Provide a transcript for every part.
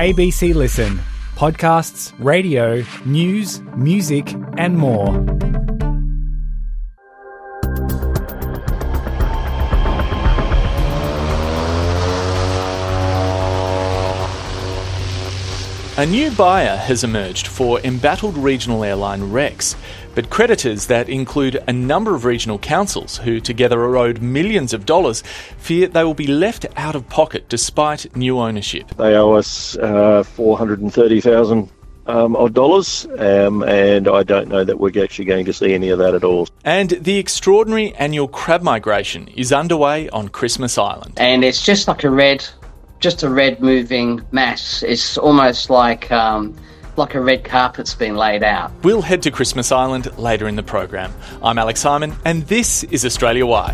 ABC Listen. Podcasts, radio, news, music and more. A new buyer has emerged for embattled regional airline Rex, but creditors that include a number of regional councils who together are owed millions of dollars fear they will be left out of pocket despite new ownership. They owe us $430,000 odd dollars, and I don't know that we're actually going to see any of that at all. And the extraordinary annual crab migration is underway on Christmas Island. And it's just like a red moving mass. It's almost like a red carpet's been laid out. We'll head to Christmas Island later in the program. I'm Alex Simon, and this is Australia Wide.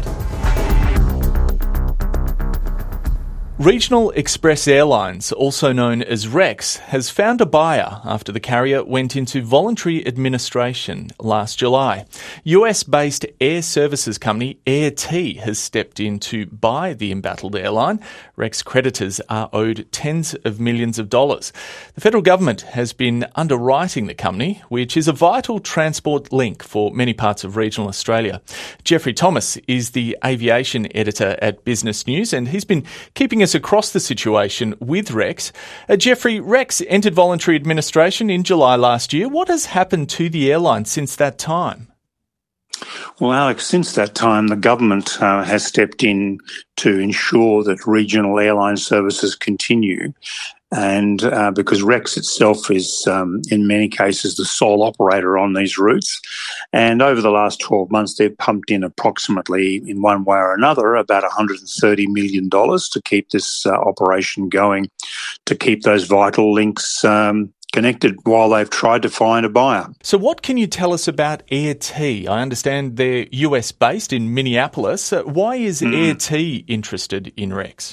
Regional Express Airlines, also known as Rex, has found a buyer after the carrier went into voluntary administration last July. US-based air services company Air T has stepped in to buy the embattled airline. Rex creditors are owed tens of millions of dollars. The federal government has been underwriting the company, which is a vital transport link for many parts of regional Australia. Jeffrey Thomas is the aviation editor at Business News, and he's been keeping us across the situation with Rex. Jeffrey, Rex entered voluntary administration in July last year. What has happened to the airline since that time? Well, Alex, since that time, the government has stepped in to ensure that regional airline services continue. And because Rex itself is, in many cases, the sole operator on these routes. And over the last 12 months, they've pumped in approximately, in one way or another, about $130 million to keep this operation going, to keep those vital links connected while they've tried to find a buyer. So what can you tell us about Air T? I understand they're US-based in Minneapolis. Why is Air T interested in Rex?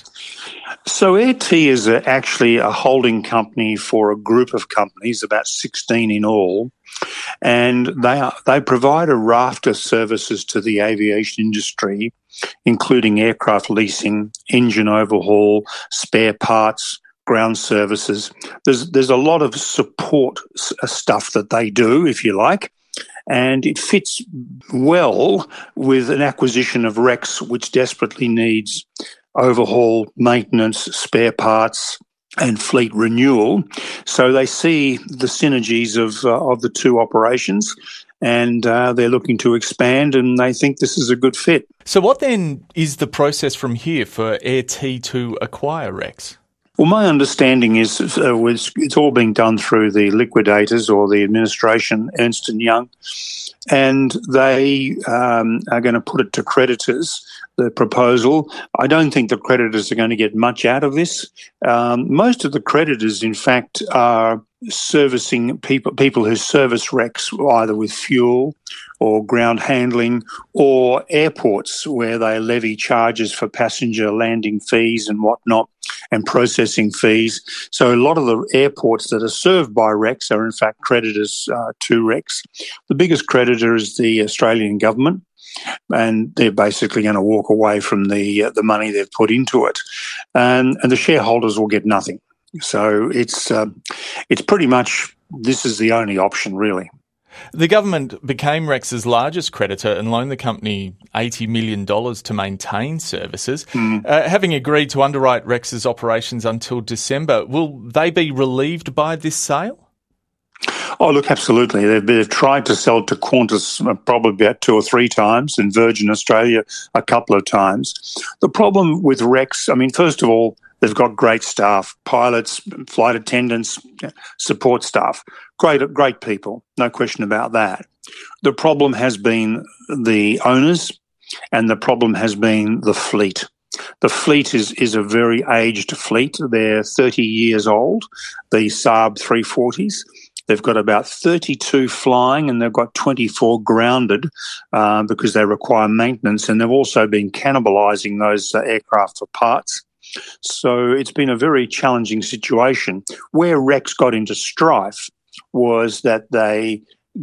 So Air T is actually a holding company for a group of companies, about 16 in all, and they provide a raft of services to the aviation industry, including aircraft leasing, engine overhaul, spare parts, ground services. There's a lot of support stuff that they do, if you like, and it fits well with an acquisition of Rex, which desperately needs overhaul, maintenance, spare parts, and fleet renewal. So they see the synergies of the two operations, and they're looking to expand, and they think this is a good fit. So what then is the process from here for Air T to acquire Rex? Well, my understanding is it's all being done through the liquidators or the administration, Ernst & Young, and they are going to put it to creditors, the proposal. I don't think the creditors are going to get much out of this. Most of the creditors, in fact, are servicing people who service Rex either with fuel or ground handling or airports where they levy charges for passenger landing fees and whatnot and processing fees. So a lot of the airports that are served by Rex are in fact creditors to Rex. The biggest creditor is the Australian government, and they're basically going to walk away from the money they've put into it, and the shareholders will get nothing. So it's pretty much, this is the only option, really. The government became Rex's largest creditor and loaned the company $80 million to maintain services. Having agreed to underwrite Rex's operations until December, will they be relieved by this sale? Oh, look, absolutely. They've tried to sell to Qantas probably about 2 or 3 times, and Virgin Australia a couple of times. The problem with Rex, I mean, first of all, they've got great staff, pilots, flight attendants, support staff, great people, no question about that. The problem has been the owners, and the problem has been the fleet. The fleet is a very aged fleet. They're 30 years old, the Saab 340s. They've got about 32 flying, and they've got 24 grounded because they require maintenance, and they've also been cannibalising those aircraft for parts. So it's been a very challenging situation. Where Rex got into strife was that they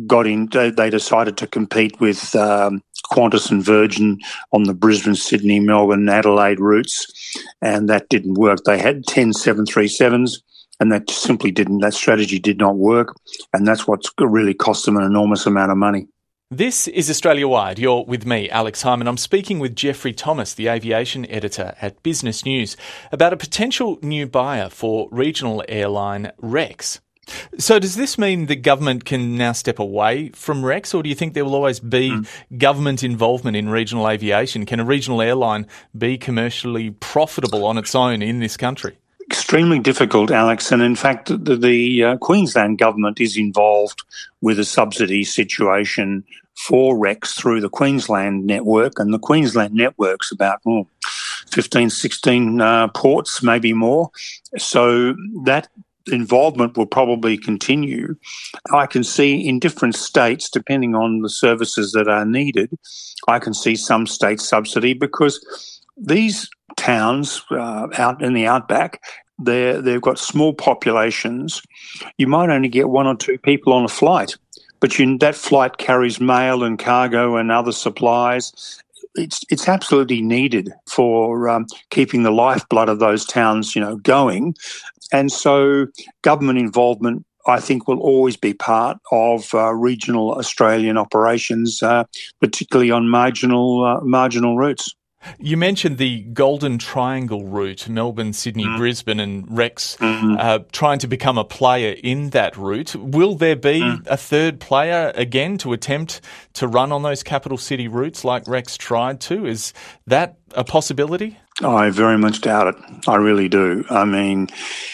decided to compete with Qantas and Virgin on the Brisbane, Sydney, Melbourne, Adelaide routes, and that didn't work. They had 10 737s and that strategy did not work, and that's what's really cost them an enormous amount of money. This is Australia Wide. You're with me, Alex Hyman. I'm speaking with Jeffrey Thomas, the aviation editor at Business News, about a potential new buyer for regional airline Rex. So does this mean the government can now step away from Rex, or do you think there will always be government involvement in regional aviation? Can a regional airline be commercially profitable on its own in this country? Extremely difficult, Alex, and in fact the Queensland government is involved with a subsidy situation for Rex through the Queensland network, and the Queensland network's about 15, 16 ports, maybe more. So that involvement will probably continue. I can see in different states, depending on the services that are needed, I can see some state subsidy, because these towns out in the outback, they've got small populations. You might only get one or two people on a flight, but that flight carries mail and cargo and other supplies. It's absolutely needed for keeping the lifeblood of those towns, going. And so government involvement, I think, will always be part of regional Australian operations, particularly on marginal routes. You mentioned the Golden Triangle route, Melbourne, Sydney, Brisbane, and Rex trying to become a player in that route. Will there be a third player again to attempt to run on those capital city routes like Rex tried to? Is that a possibility? I very much doubt it. I really do. I mean,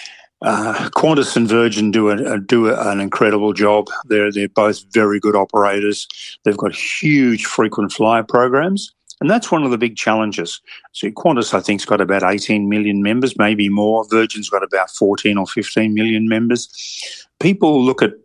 Qantas and Virgin do an incredible job. They're both very good operators. They've got huge frequent flyer programs. And that's one of the big challenges. So Qantas, I think, has got about 18 million members, maybe more. Virgin's got about 14 or 15 million members. People look at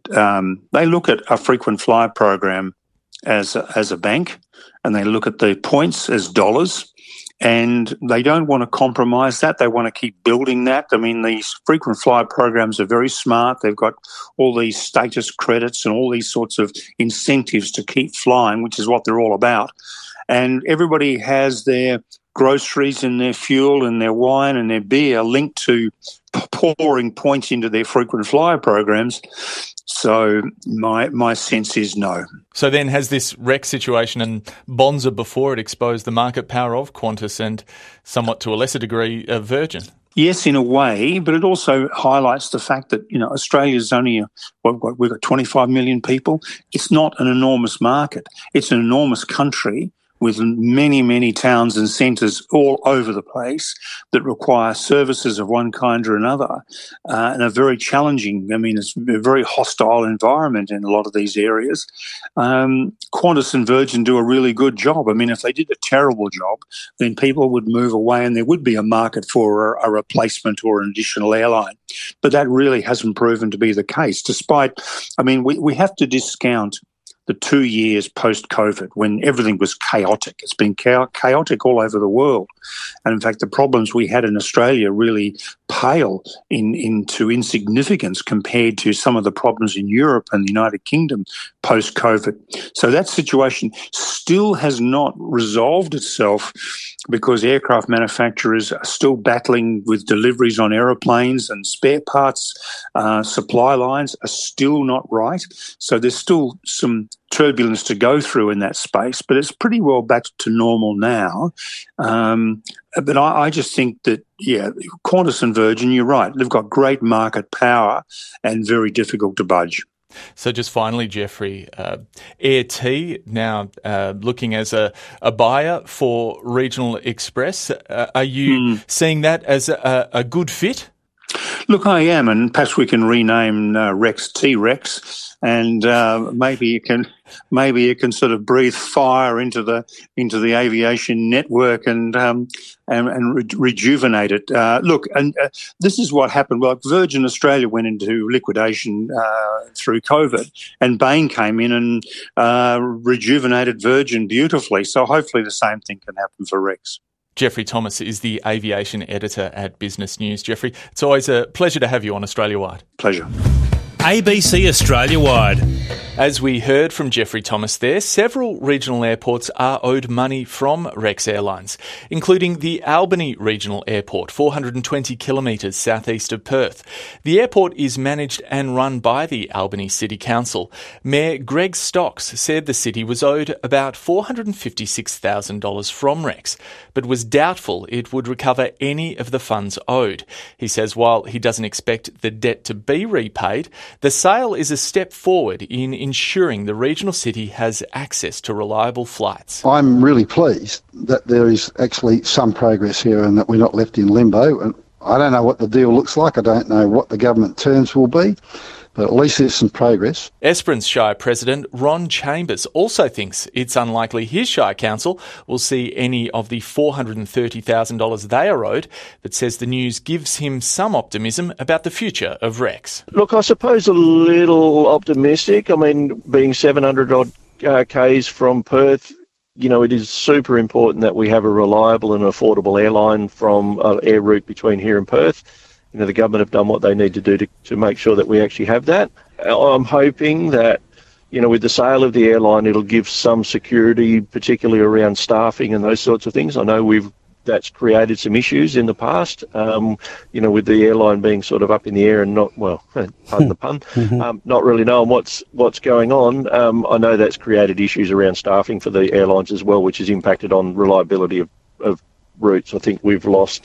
a frequent flyer program as a bank, and they look at the points as dollars, and they don't want to compromise that. They want to keep building that. I mean, these frequent flyer programs are very smart. They've got all these status credits and all these sorts of incentives to keep flying, which is what they're all about. And everybody has their groceries and their fuel and their wine and their beer linked to pouring points into their frequent flyer programs. So my sense is no. So then has this Rex situation and Bonza before it exposed the market power of Qantas and somewhat to a lesser degree of Virgin? Yes, in a way, but it also highlights the fact that, Australia's only, we've got 25 million people. It's not an enormous market. It's an enormous country with many, many towns and centres all over the place that require services of one kind or another, and are very challenging. I mean, it's a very hostile environment in a lot of these areas. Qantas and Virgin do a really good job. I mean, if they did a terrible job, then people would move away and there would be a market for a replacement or an additional airline. But that really hasn't proven to be the case, despite, we have to discount the 2 years post-COVID when everything was chaotic. It's been chaotic all over the world. And in fact, the problems we had in Australia really pale into insignificance compared to some of the problems in Europe and the United Kingdom post-COVID. So that situation still has not resolved itself because aircraft manufacturers are still battling with deliveries on aeroplanes, and spare parts supply lines are still not right. So there's still some turbulence to go through in that space, but it's pretty well back to normal now. But I just think that, Qantas and Virgin, you're right, they've got great market power and very difficult to budge. So just finally, Jeffrey, Air T now looking as a buyer for Regional Express. Are you seeing that as a good fit? Look, I am, and perhaps we can rename Rex T-Rex, and maybe it can sort of breathe fire into the aviation network and rejuvenate it. This is what happened. Well, Virgin Australia went into liquidation through COVID, and Bain came in and rejuvenated Virgin beautifully. So hopefully the same thing can happen for Rex. Jeffrey Thomas is the aviation editor at Business News. Jeffrey, it's always a pleasure to have you on Australia Wide. Pleasure. ABC Australia Wide. As we heard from Jeffrey Thomas there, several regional airports are owed money from Rex Airlines, including the Albany Regional Airport, 420 kilometres southeast of Perth. The airport is managed and run by the Albany City Council. Mayor Greg Stocks said the city was owed about $456,000 from Rex, but was doubtful it would recover any of the funds owed. He says while he doesn't expect the debt to be repaid, the sale is a step forward in ensuring the regional city has access to reliable flights. I'm really pleased that there is actually some progress here and that we're not left in limbo. And I don't know what the deal looks like. I don't know what the government terms will be, but at least there's some progress. Esperance Shire President Ron Chambers also thinks it's unlikely his Shire Council will see any of the $430,000 they are owed, but says the news gives him some optimism about the future of Rex. Look, I suppose a little optimistic. I mean, being 700 odd Ks from Perth, you know, it is super important that we have a reliable and affordable airline from air route between here and Perth. You know, the government have done what they need to do to make sure that we actually have that. I'm hoping that, you know, with the sale of the airline, it'll give some security, particularly around staffing and those sorts of things. I know that's created some issues in the past, you know, with the airline being sort of up in the air and not, well, pardon the pun, not really knowing what's going on. I know that's created issues around staffing for the airlines as well, which has impacted on reliability of routes. I think we've lost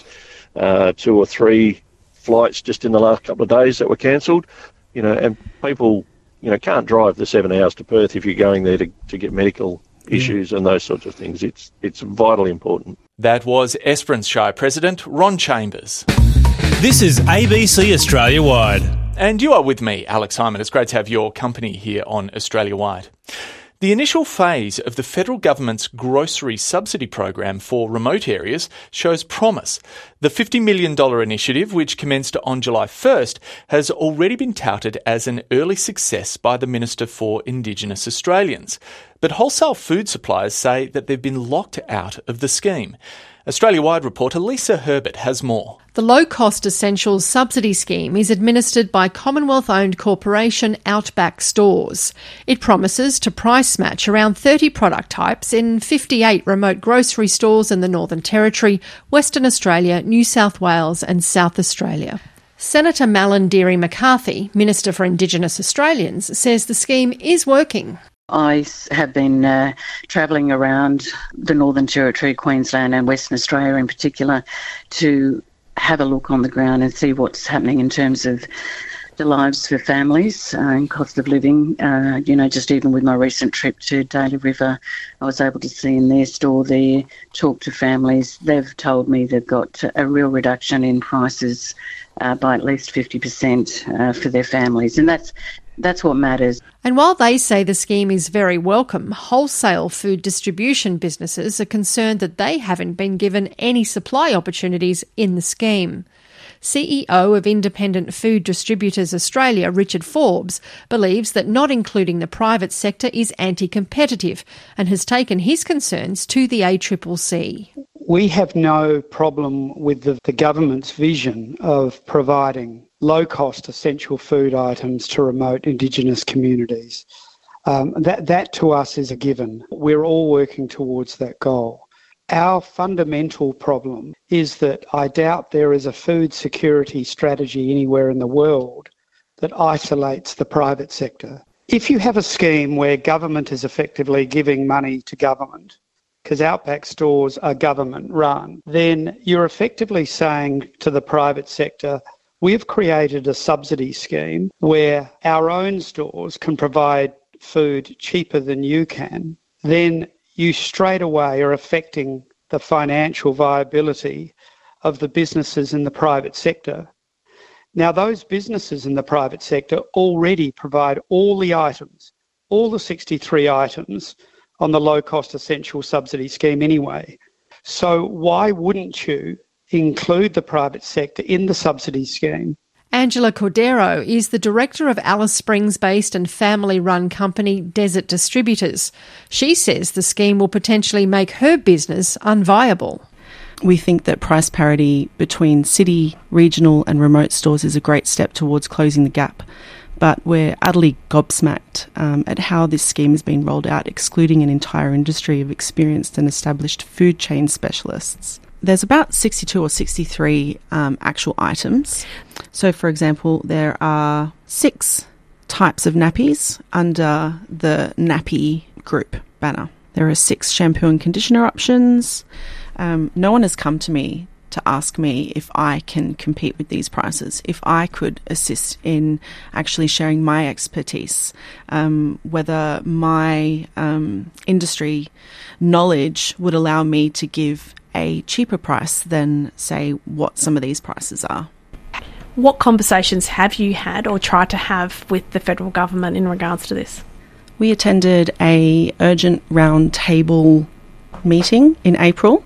2 or 3 flights just in the last couple of days that were cancelled, you know, and people, you know, can't drive the 7 hours to Perth if you're going there to get medical issues and those sorts of things. It's vitally important. That was Esperance Shire President Ron Chambers. This is ABC Australia Wide. And you are with me, Alex Hyman. It's great to have your company here on Australia Wide. The initial phase of the federal government's grocery subsidy program for remote areas shows promise. The $50 million initiative, which commenced on July 1st, has already been touted as an early success by the Minister for Indigenous Australians. But wholesale food suppliers say that they've been locked out of the scheme. Australia-wide reporter Lisa Herbert has more. The low-cost essentials subsidy scheme is administered by Commonwealth-owned corporation Outback Stores. It promises to price match around 30 product types in 58 remote grocery stores in the Northern Territory, Western Australia, New South Wales and South Australia. Senator Malarndirri McCarthy, Minister for Indigenous Australians, says the scheme is working. I have been travelling around the Northern Territory, Queensland and Western Australia in particular to have a look on the ground and see what's happening in terms of the lives for families and cost of living. You know, just even with my recent trip to Daly River, I was able to see in their store there, talk to families. They've told me they've got a real reduction in prices by at least 50% for their families. And that's what matters. And while they say the scheme is very welcome, wholesale food distribution businesses are concerned that they haven't been given any supply opportunities in the scheme. CEO of Independent Food Distributors Australia, Richard Forbes, believes that not including the private sector is anti-competitive and has taken his concerns to the ACCC. We have no problem with the government's vision of providing low-cost essential food items to remote Indigenous communities. That to us is a given. We're all working towards that goal. Our fundamental problem is that I doubt there is a food security strategy anywhere in the world that isolates the private sector. If you have a scheme where government is effectively giving money to government, because Outback Stores are government run, then you're effectively saying to the private sector, we've created a subsidy scheme where our own stores can provide food cheaper than you can. Then you straight away are affecting the financial viability of the businesses in the private sector. Now, those businesses in the private sector already provide all the items, all the 63 items on the low-cost essential subsidy scheme anyway. So why wouldn't you include the private sector in the subsidy scheme? Angela Cordero is the director of Alice Springs-based and family-run company Desert Distributors. She says the scheme will potentially make her business unviable. We think that price parity between city, regional and remote stores is a great step towards closing the gap but we're utterly gobsmacked at how this scheme has been rolled out, excluding an entire industry of experienced and established food chain specialists. There's about 62 or 63 actual items. So, for example, there are 6 types of nappies under the nappy group banner. There are 6 shampoo and conditioner options. No one has come to me to ask me if I can compete with these prices, if I could assist in actually sharing my expertise, whether my industry knowledge would allow me to give a cheaper price than, say, what some of these prices are. What conversations have you had or tried to have with the federal government in regards to this? We attended a urgent round table meeting in April.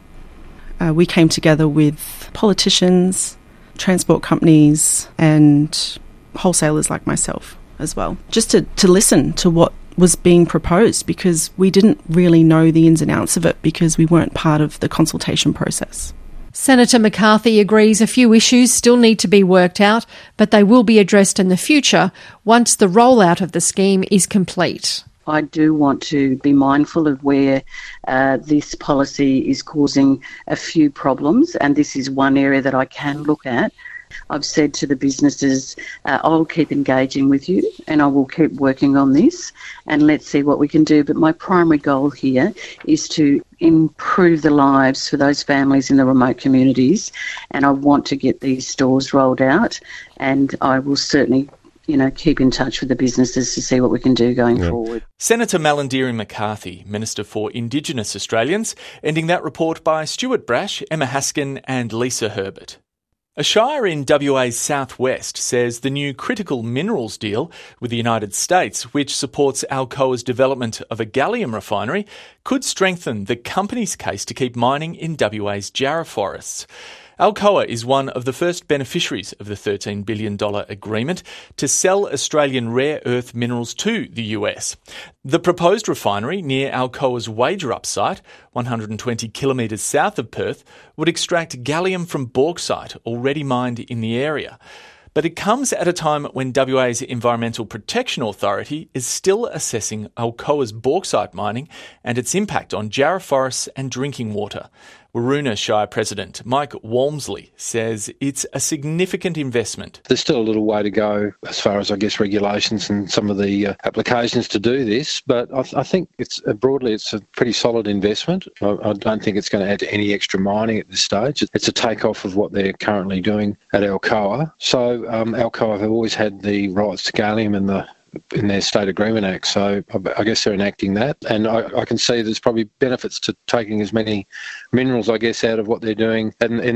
We came together with politicians, transport companies and wholesalers like myself as well, just to listen to what was being proposed, because we didn't really know the ins and outs of it because we weren't part of the consultation process. Senator McCarthy agrees a few issues still need to be worked out, but they will be addressed in the future once the rollout of the scheme is complete. I do want to be mindful of where this policy is causing a few problems, and this is one area that I can look at. I've said to the businesses, I'll keep engaging with you and I will keep working on this, and let's see what we can do. But my primary goal here is to improve the lives for those families in the remote communities, and I want to get these stores rolled out, and I will certainly keep in touch with the businesses to see what we can do going forward. Senator Malarndirri McCarthy, Minister for Indigenous Australians, ending that report by Stuart Brash, Emma Haskin and Lisa Herbert. A shire in WA's southwest says the new critical minerals deal with the United States, which supports Alcoa's development of a gallium refinery, could strengthen the company's case to keep mining in WA's Jarrah forests. Alcoa is one of the first beneficiaries of the $13 billion agreement to sell Australian rare earth minerals to the US. The proposed refinery near Alcoa's Wagerup site, 120 kilometres south of Perth, would extract gallium from bauxite already mined in the area. But it comes at a time when WA's Environmental Protection Authority is still assessing Alcoa's bauxite mining and its impact on Jarrah forests and drinking water. Waroona Shire President Mike Walmsley says it's a significant investment. There's still a little way to go as far as, I guess, regulations and some of the applications to do this, but I think it's broadly it's a pretty solid investment. I don't think it's going to add to any extra mining at this stage. It's a takeoff of what they're currently doing at Alcoa. So Alcoa have always had the rights to gallium in their State Agreement Act, so I guess they're enacting that, and I can see there's probably benefits to taking as many minerals, I guess, out of what they're doing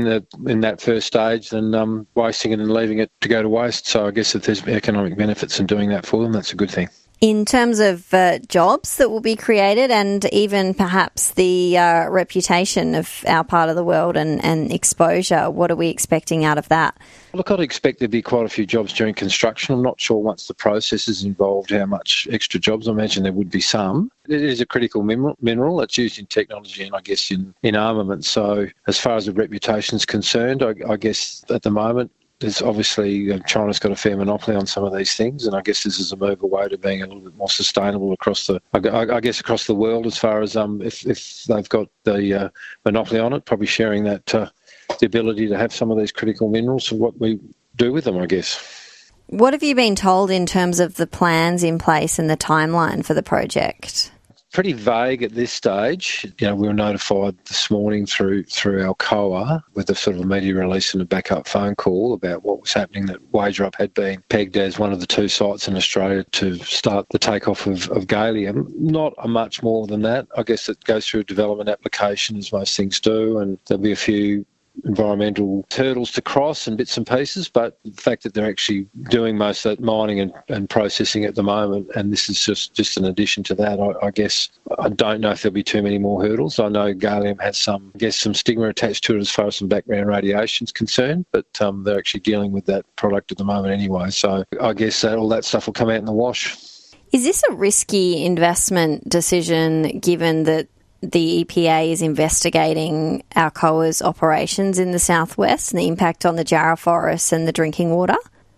in that first stage than wasting it and leaving it to go to waste. So I guess if there's economic benefits in doing that for them, that's a good thing. In terms of jobs that will be created and even perhaps the reputation of our part of the world and exposure, what are we expecting out of that? Look, I'd expect there'd be quite a few jobs during construction. I'm not sure once the process is involved how much extra jobs. I imagine there would be some. It is a critical mineral. It's used in technology and I guess in armament. So as far as the reputation is concerned, I guess at the moment, there's obviously China's got a fair monopoly on some of these things, and I guess this is a move away to being a little bit more sustainable across the world as far as if they've got the monopoly on it, probably sharing that the ability to have some of these critical minerals and what we do with them, I guess. What have you been told in terms of the plans in place and the timeline for the project? Pretty vague at this stage. We were notified this morning through Alcoa with a sort of a media release and a backup phone call about what was happening, that Wagerup had been pegged as one of the 2 sites in Australia to start the takeoff of gallium. Not much more than that. I guess it goes through a development application as most things do, and there'll be a few environmental hurdles to cross and bits and pieces, but the fact that they're actually doing most of that mining and processing at the moment, and this is just an addition to that, I guess I don't know if there'll be too many more hurdles. I know gallium has some stigma attached to it as far as some background radiation is concerned, but they're actually dealing with that product at the moment anyway, so I guess all that stuff will come out in the wash. Is this a risky investment decision given that the EPA is investigating Alcoa's operations in the southwest and the impact on the Jarrah forests and the drinking water?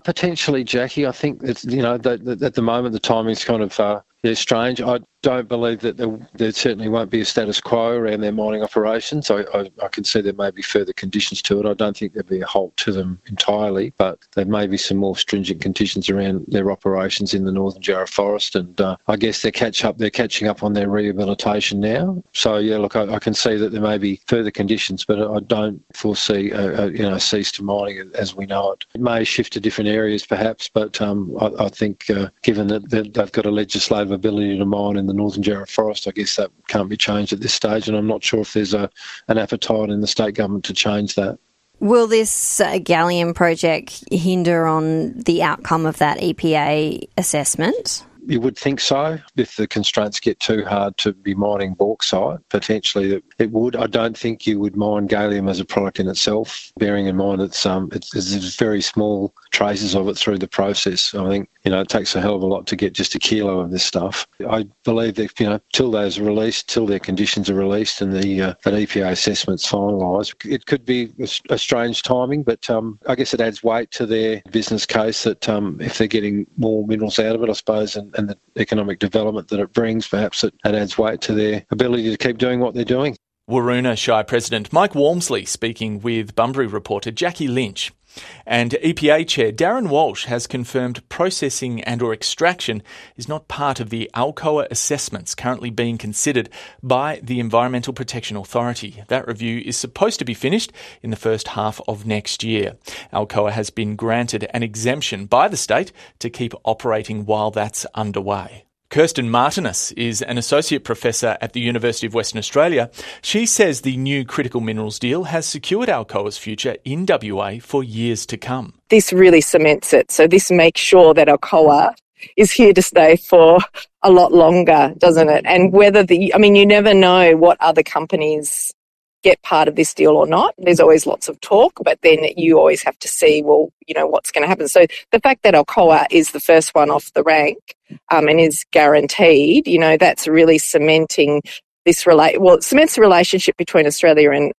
Potentially, Jackie. I think that, that at the moment the timing's kind of strange. I don't believe that there certainly won't be a status quo around their mining operations. I can see there may be further conditions to it. I don't think there'll be a halt to them entirely, but there may be some more stringent conditions around their operations in the Northern Jarrah Forest, and I guess they're catching up on their rehabilitation now. So yeah, look, I can see that there may be further conditions, but I don't foresee a cease to mining as we know it. It may shift to different areas perhaps, but I think given that they've got a legislative ability to mine in the Northern Jarrah Forest, I guess that can't be changed at this stage, and I'm not sure if there's an appetite in the state government to change that. Will this gallium project hinder on the outcome of that EPA assessment? You would think so. If the constraints get too hard to be mining bauxite, potentially it would. I don't think you would mine gallium as a product in itself, bearing in mind it's very small traces of it through the process. I think, it takes a hell of a lot to get just a kilo of this stuff. I believe that, till those are released, till their conditions are released and that EPA assessment's finalised, it could be a strange timing, but I guess it adds weight to their business case that if they're getting more minerals out of it, I suppose, and the economic development that it brings, perhaps it adds weight to their ability to keep doing what they're doing. Waroona Shire President Mike Walmsley speaking with Bunbury reporter Jackie Lynch. And EPA Chair Darren Walsh has confirmed processing and/or extraction is not part of the Alcoa assessments currently being considered by the Environmental Protection Authority. That review is supposed to be finished in the first half of next year. Alcoa has been granted an exemption by the state to keep operating while that's underway. Kirsten Martinus is an associate professor at the University of Western Australia. She says the new critical minerals deal has secured Alcoa's future in WA for years to come. This really cements it. So this makes sure that Alcoa is here to stay for a lot longer, doesn't it? And whether you never know what other companies get part of this deal or not. There's always lots of talk, but then you always have to see, what's going to happen. So the fact that Alcoa is the first one off the rank and is guaranteed, that's really cementing it cements the relationship between Australia and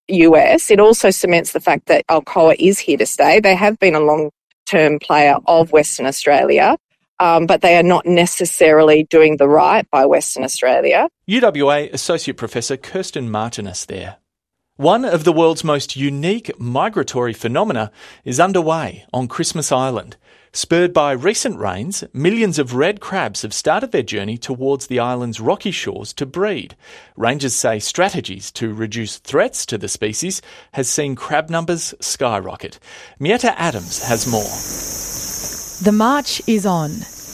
US. It also cements the fact that Alcoa is here to stay. They have been a long-term player of Western Australia, but they are not necessarily doing the right by Western Australia. UWA Associate Professor Kirsten Martinus there. One of the world's most unique migratory phenomena is underway on Christmas Island. Spurred by recent rains, millions of red crabs have started their journey towards the island's rocky shores to breed. Rangers say strategies to reduce threats to the species has seen crab numbers skyrocket. Mietta Adams has more. The march is on.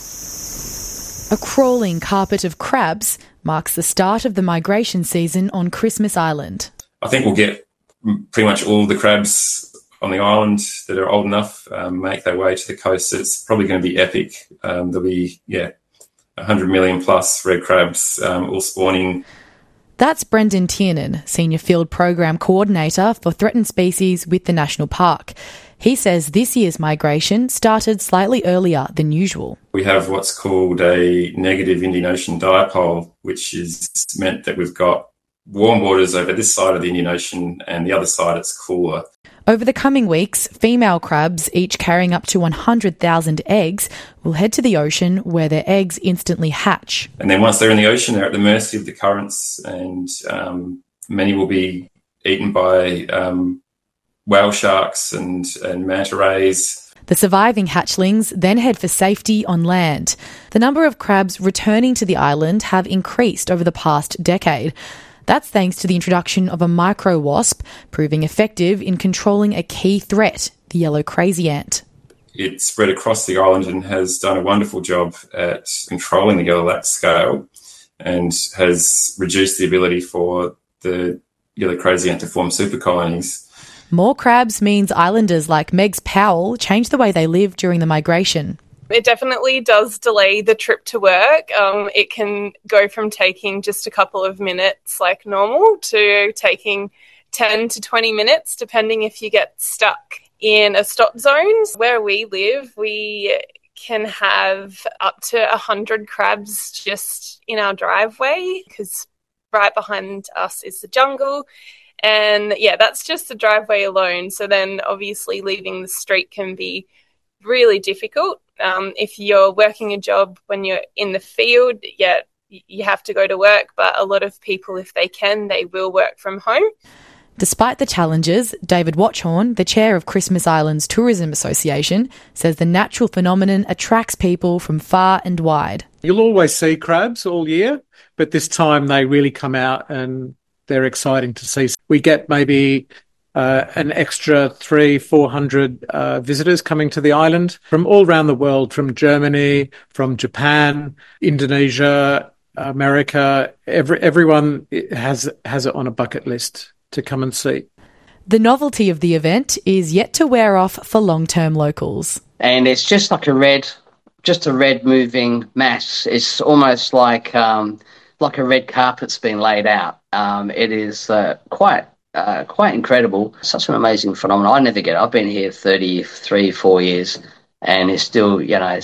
A crawling carpet of crabs marks the start of the migration season on Christmas Island. I think we'll get pretty much all the crabs on the island that are old enough make their way to the coast. It's probably going to be epic. There'll be, 100 million plus red crabs all spawning. That's Brendan Tiernan, Senior Field Program Coordinator for Threatened Species with the National Park. He says this year's migration started slightly earlier than usual. We have what's called a negative Indian Ocean dipole, which is meant that we've got warm waters over this side of the Indian Ocean and the other side it's cooler. Over the coming weeks, female crabs, each carrying up to 100,000 eggs, will head to the ocean where their eggs instantly hatch. And then once they're in the ocean, they're at the mercy of the currents, and many will be eaten by whale sharks and manta rays. The surviving hatchlings then head for safety on land. The number of crabs returning to the island have increased over the past decade. That's thanks to the introduction of a micro-wasp, proving effective in controlling a key threat, the yellow crazy ant. It's spread across the island and has done a wonderful job at controlling the yellow lac scale and has reduced the ability for the yellow crazy ant to form super colonies. More crabs means islanders like Megs Powell change the way they live during the migration. It definitely does delay the trip to work. It can go from taking just a couple of minutes like normal to taking 10 to 20 minutes, depending if you get stuck in a stop zone. Where we live, we can have up to 100 crabs just in our driveway because right behind us is the jungle. And that's just the driveway alone. So then obviously leaving the street can be really difficult. If you're working a job when you're in the field, you have to go to work, but a lot of people, if they can, they will work from home. Despite the challenges, David Watchhorn, the chair of Christmas Island's Tourism Association, says the natural phenomenon attracts people from far and wide. You'll always see crabs all year, but this time they really come out and they're exciting to see. We get maybe an extra 300-400 visitors coming to the island from all around the world, from Germany, from Japan, Indonesia, America. Everyone has it on a bucket list to come and see. The novelty of the event is yet to wear off for long-term locals. And it's just like a red moving mass. It's almost like a red carpet's been laid out. It is quite incredible. Such an amazing phenomenon. I never get it. I've been here 4 years, and it still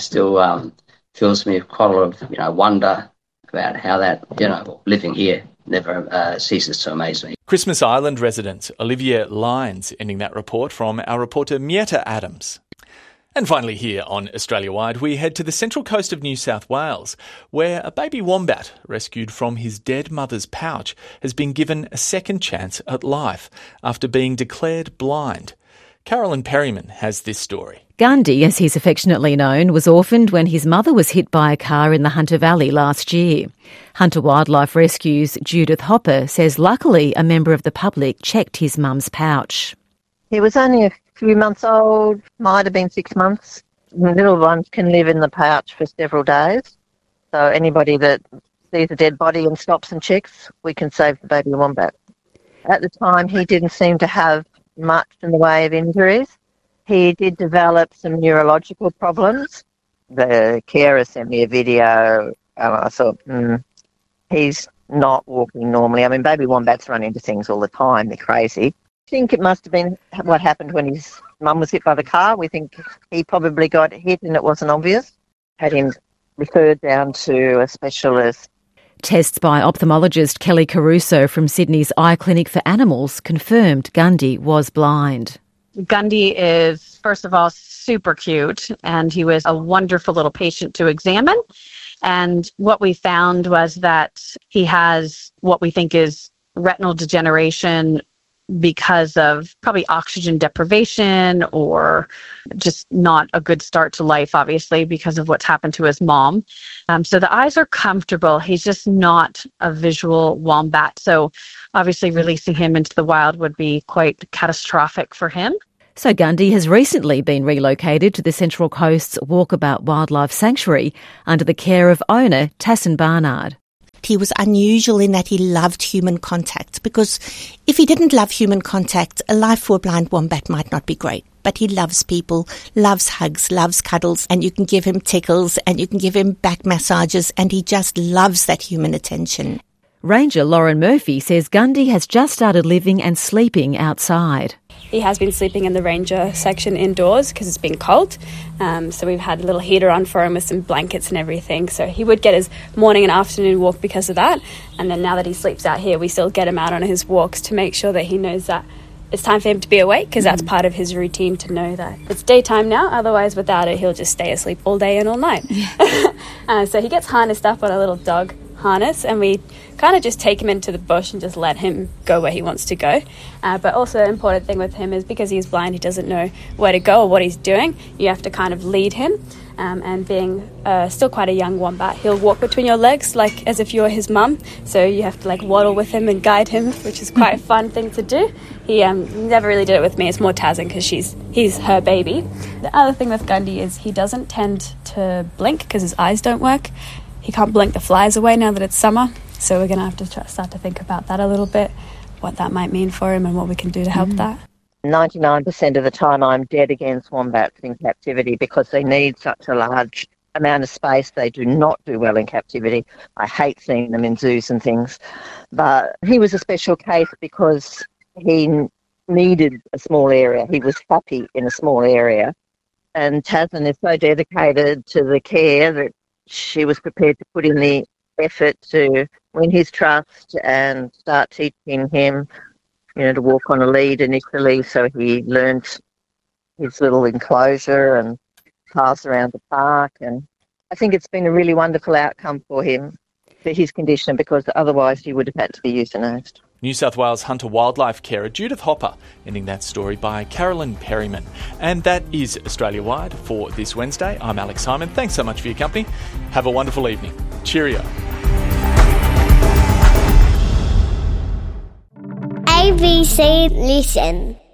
fills me with quite a lot of wonder about how that living here never ceases to amaze me. Christmas Island resident Olivia Lyons ending that report from our reporter Mietta Adams. And finally here on Australia Wide, we head to the central coast of New South Wales, where a baby wombat rescued from his dead mother's pouch has been given a second chance at life after being declared blind. Carolyn Perryman has this story. Gundy, as he's affectionately known, was orphaned when his mother was hit by a car in the Hunter Valley last year. Hunter Wildlife Rescue's Judith Hopper says luckily a member of the public checked his mum's pouch. He was only a few months old, might have been 6 months. The little ones can live in the pouch for several days. So anybody that sees a dead body and stops and checks, we can save the baby wombat. At the time, he didn't seem to have much in the way of injuries. He did develop some neurological problems. The carer sent me a video and I thought, he's not walking normally. I mean, baby wombats run into things all the time. They're crazy. I think it must have been what happened when his mum was hit by the car. We think he probably got hit and it wasn't obvious. Had him referred down to a specialist. Tests by ophthalmologist Kelly Caruso from Sydney's Eye Clinic for Animals confirmed Gundy was blind. Gundy is, first of all, super cute, and he was a wonderful little patient to examine. And what we found was that he has what we think is retinal degeneration because of probably oxygen deprivation or just not a good start to life, obviously, because of what's happened to his mom. So the eyes are comfortable. He's just not a visual wombat. So obviously releasing him into the wild would be quite catastrophic for him. So Gundy has recently been relocated to the Central Coast's Walkabout Wildlife Sanctuary under the care of owner Tassin Barnard. He was unusual in that he loved human contact, because if he didn't love human contact, a life for a blind wombat might not be great. But he loves people, loves hugs, loves cuddles, and you can give him tickles and you can give him back massages, and he just loves that human attention. Ranger Lauren Murphy says Gundy has just started living and sleeping outside. He has been sleeping in the ranger section indoors because it's been cold. So we've had a little heater on for him with some blankets and everything. So he would get his morning and afternoon walk because of that. And then now that he sleeps out here, we still get him out on his walks to make sure that he knows that it's time for him to be awake, because that's part of his routine to know that it's daytime now. Otherwise, without it, he'll just stay asleep all day and all night. So he gets harnessed up on a little dog harness, and we kind of just take him into the bush and just let him go where he wants to go. But also an important thing with him is because he's blind, he doesn't know where to go or what he's doing. You have to kind of lead him. And being still quite a young wombat, he'll walk between your legs like as if you're his mum. So you have to like waddle with him and guide him, which is quite a fun thing to do. He never really did it with me. It's more Tassin because he's her baby. The other thing with Gundy is he doesn't tend to blink because his eyes don't work. He can't blink the flies away now that it's summer. So we're going to have to start to think about that a little bit, what that might mean for him and what we can do to help that. 99% of the time I'm dead against wombats in captivity because they need such a large amount of space. They do not do well in captivity. I hate seeing them in zoos and things. But he was a special case because he needed a small area. He was happy in a small area. And Tassin is so dedicated to the care that she was prepared to put in the effort to win his trust and start teaching him, to walk on a lead initially, so he learnt his little enclosure and paths around the park. And I think it's been a really wonderful outcome for him, for his condition, because otherwise he would have had to be euthanised. New South Wales hunter wildlife carer Judith Hopper, ending that story by Carolyn Perryman. And that is Australia-wide for this Wednesday. I'm Alex Simon. Thanks so much for your company. Have a wonderful evening. Cheerio. ABC Listen.